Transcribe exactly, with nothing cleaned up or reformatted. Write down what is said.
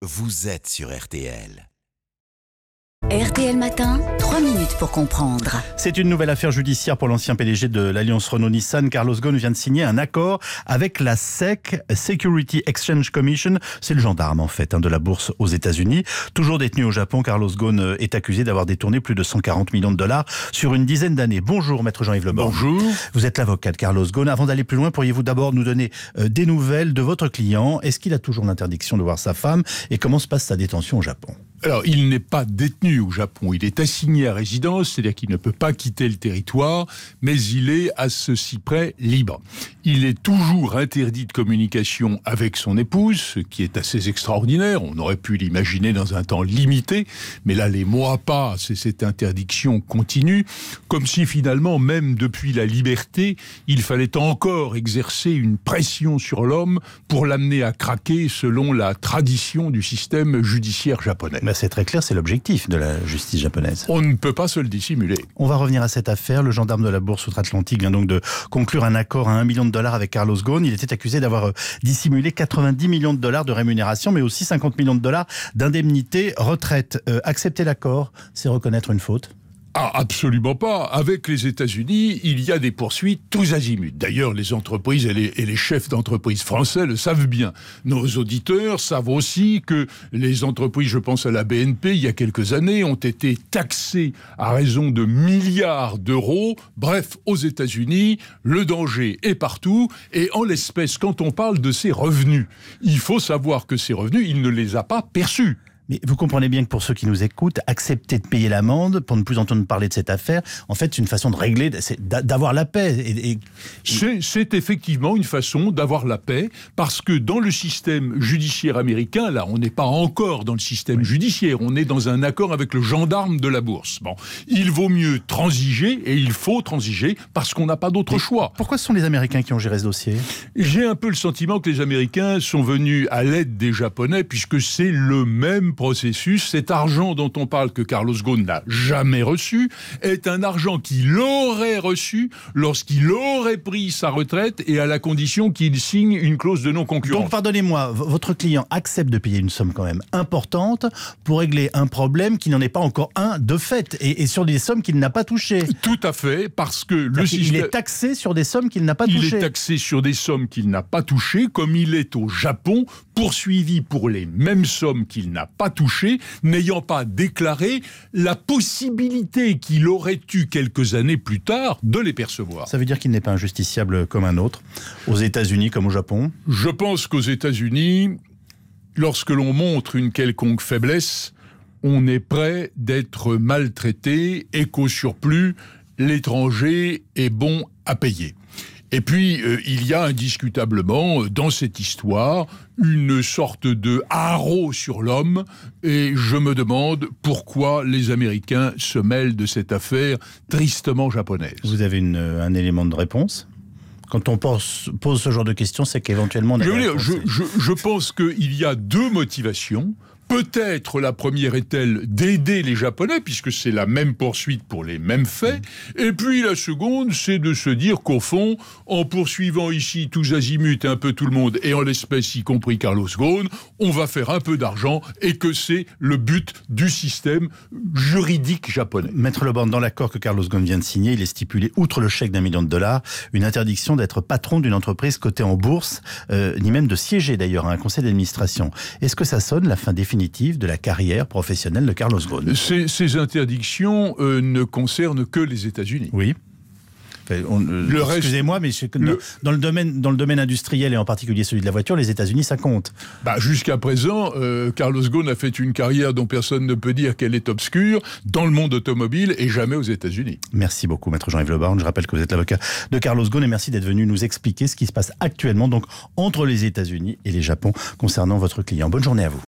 vous êtes sur R T L. R T L Matin, trois minutes pour comprendre. C'est une nouvelle affaire judiciaire pour l'ancien P D G de l'Alliance Renault-Nissan. Carlos Ghosn vient de signer un accord avec la S E C, Security Exchange Commission. C'est le gendarme en fait hein, de la bourse aux États-Unis. Toujours détenu au Japon, Carlos Ghosn est accusé d'avoir détourné plus de cent quarante millions de dollars sur une dizaine d'années. Bonjour maître Jean-Yves Leborgne. Bonjour. Vous êtes l'avocat de Carlos Ghosn. Avant d'aller plus loin, pourriez-vous d'abord nous donner euh, des nouvelles de votre client? Est-ce qu'il a toujours l'interdiction de voir sa femme? Et comment se passe sa détention au Japon? Alors, il n'est pas détenu au Japon, il est assigné à résidence, c'est-à-dire qu'il ne peut pas quitter le territoire, mais il est à ceci près libre. Il est toujours interdit de communication avec son épouse, ce qui est assez extraordinaire, on aurait pu l'imaginer dans un temps limité, mais là les mois passent et cette interdiction continue, comme si finalement, même depuis la liberté, il fallait encore exercer une pression sur l'homme pour l'amener à craquer selon la tradition du système judiciaire japonais. Ben c'est très clair, c'est l'objectif de la justice japonaise. On ne peut pas se le dissimuler. On va revenir à cette affaire. Le gendarme de la bourse outre-Atlantique vient donc de conclure un accord à un million de dollars avec Carlos Ghosn. Il était accusé d'avoir dissimulé quatre-vingt-dix millions de dollars de rémunération, mais aussi cinquante millions de dollars d'indemnité retraite. Euh, accepter l'accord, c'est reconnaître une faute? Ah, absolument pas. Avec les États-Unis, il y a des poursuites tous azimuts. D'ailleurs, les entreprises et les, et les chefs d'entreprise français le savent bien. Nos auditeurs savent aussi que les entreprises, je pense à la B N P, il y a quelques années, ont été taxées à raison de milliards d'euros. Bref, aux États-Unis, le danger est partout. Et en l'espèce, quand on parle de ces revenus, il faut savoir que ces revenus, il ne les a pas perçus. Mais vous comprenez bien que pour ceux qui nous écoutent, accepter de payer l'amende, pour ne plus entendre parler de cette affaire, en fait, c'est une façon de régler, c'est d'avoir la paix. Et, et... C'est, c'est effectivement une façon d'avoir la paix, parce que dans le système judiciaire américain, là, on n'est pas encore dans le système oui. judiciaire, on est dans un accord avec le gendarme de la bourse. Bon, il vaut mieux transiger, et il faut transiger, parce qu'on n'a pas d'autre choix. Pourquoi ce sont les Américains qui ont géré ce dossier? J'ai un peu le sentiment que les Américains sont venus à l'aide des Japonais, puisque c'est le même processus. Cet argent dont on parle que Carlos Ghosn n'a jamais reçu est un argent qu'il aurait reçu lorsqu'il aurait pris sa retraite et à la condition qu'il signe une clause de non-concurrence. Donc pardonnez-moi, votre client accepte de payer une somme quand même importante pour régler un problème qui n'en est pas encore un de fait et, et sur des sommes qu'il n'a pas touchées. Tout à fait, parce que le système... Il est taxé sur des sommes qu'il n'a pas touchées. Il est taxé sur des sommes qu'il n'a pas touchées, comme il est au Japon, poursuivi pour les mêmes sommes qu'il n'a pas touché, n'ayant pas déclaré la possibilité qu'il aurait eu quelques années plus tard de les percevoir. Ça veut dire qu'il n'est pas injusticiable comme un autre, aux États-Unis comme au Japon? Je pense qu'aux États-Unis, lorsque l'on montre une quelconque faiblesse, on est prêt d'être maltraité et qu'au surplus, l'étranger est bon à payer. Et puis, euh, il y a indiscutablement, dans cette histoire, une sorte de haro sur l'homme, et je me demande pourquoi les Américains se mêlent de cette affaire tristement japonaise. Vous avez une, un élément de réponse ? Quand on pose, pose ce genre de questions, c'est qu'éventuellement... Je, veux dire, je, je, je pense qu'il y a deux motivations. Peut-être la première est-elle d'aider les Japonais, puisque c'est la même poursuite pour les mêmes faits. Et puis la seconde, c'est de se dire qu'au fond, en poursuivant ici tous azimuts un peu tout le monde, et en l'espèce y compris Carlos Ghosn, on va faire un peu d'argent et que c'est le but du système juridique japonais. Maître Leborgne, dans l'accord que Carlos Ghosn vient de signer, il est stipulé, outre le chèque d'un million de dollars, une interdiction d'être patron d'une entreprise cotée en bourse, euh, ni même de siéger d'ailleurs à un conseil d'administration. Est-ce que ça sonne la fin définitive de la carrière professionnelle de Carlos Ghosn? Ces, ces interdictions euh, ne concernent que les États-Unis. Oui. Enfin, on, le reste, excusez-moi, mais je, le, dans, le domaine, dans le domaine industriel et en particulier celui de la voiture, les États-Unis, ça compte. Bah, jusqu'à présent, euh, Carlos Ghosn a fait une carrière dont personne ne peut dire qu'elle est obscure dans le monde automobile et jamais aux États-Unis. Merci beaucoup, maître Jean-Yves Leborgne. Je rappelle que vous êtes l'avocat de Carlos Ghosn et merci d'être venu nous expliquer ce qui se passe actuellement donc entre les États-Unis et les Japon concernant votre client. Bonne journée à vous.